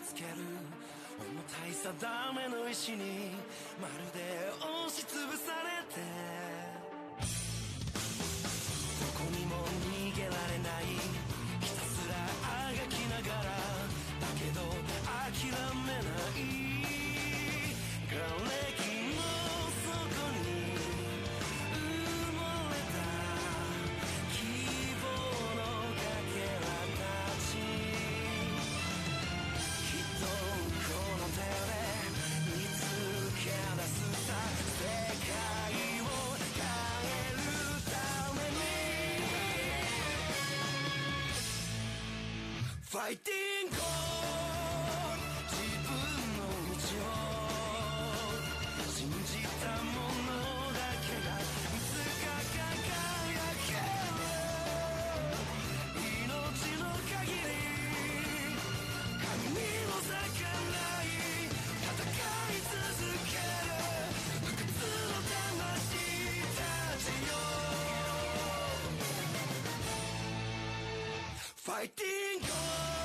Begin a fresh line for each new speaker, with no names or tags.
つける重たい定めの石にまるで押しつぶされて、どこにも逃げられない、ひたすらあがきながらだけど諦めない、瓦礫の底に埋もれた希望のかけらたち、きっとこの手で見つけ出すさ、世界を変えるためにファイティング、自分の道を信じたものだけがいつか輝ける、命の限り神の逆らい戦い続ける不屈の魂たちよ、ファイティング